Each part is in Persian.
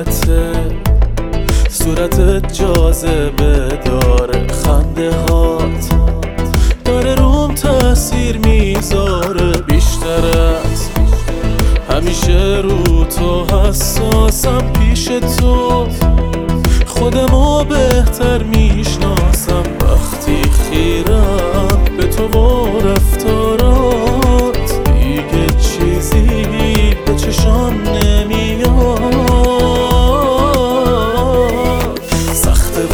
عینته، صورتت جاذبه داره، خنده هات داره روم تأثیر میذاره، بیشتر از همیشه رو تو حساسم، پیش تو خودمو بهتر میشناسم، وقتی خیرم به تو و رفتارات دیگه چیزی به چشام نمیاد. سخته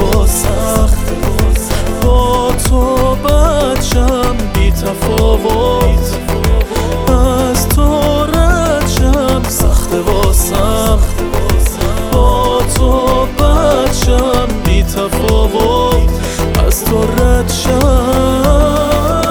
با تو بچم، بی تفاوت از تو رچم، سخته واسم با تو بچم، بی تفاوت از تو رچم.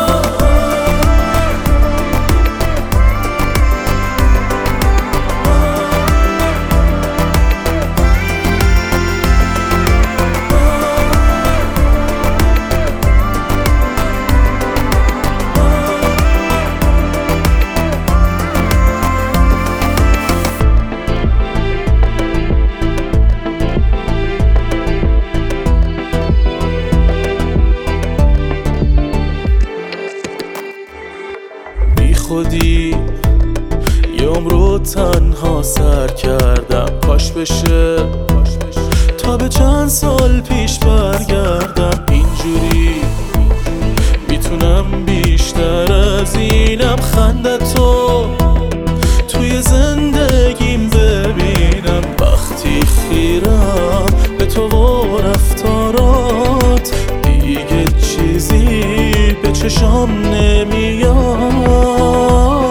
خودی یه عمرو تنها سر کردم، کاش بشه تا به چند سال پیش برگردم، اینجوری میتونم بیشتر از اینم خندتو توی زندگیم ببینم، وقتی خیرم به تو و رفتارات دیگه چیزی به چشام نمیاد.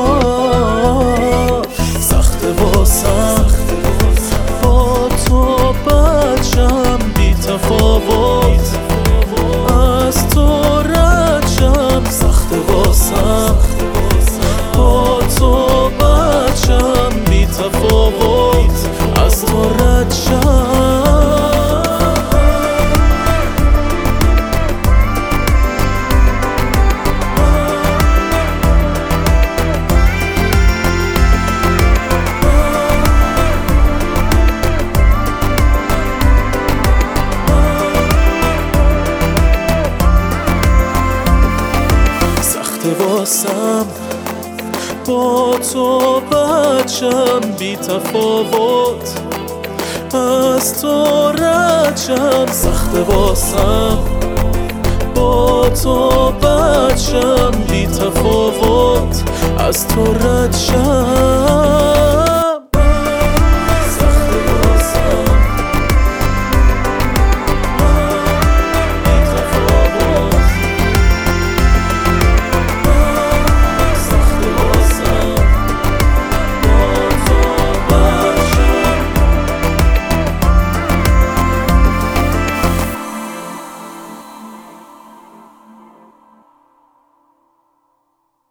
سخته واسم با تو بچم، بی تفاوت از تو رچم، سخته واسم با تو بچم، بی تفاوت از تو رچم. واسم با تو بچم، بی تفاوت از تو رچم، سخته واسم با تو بچم، بی تفاوت از تو رچم.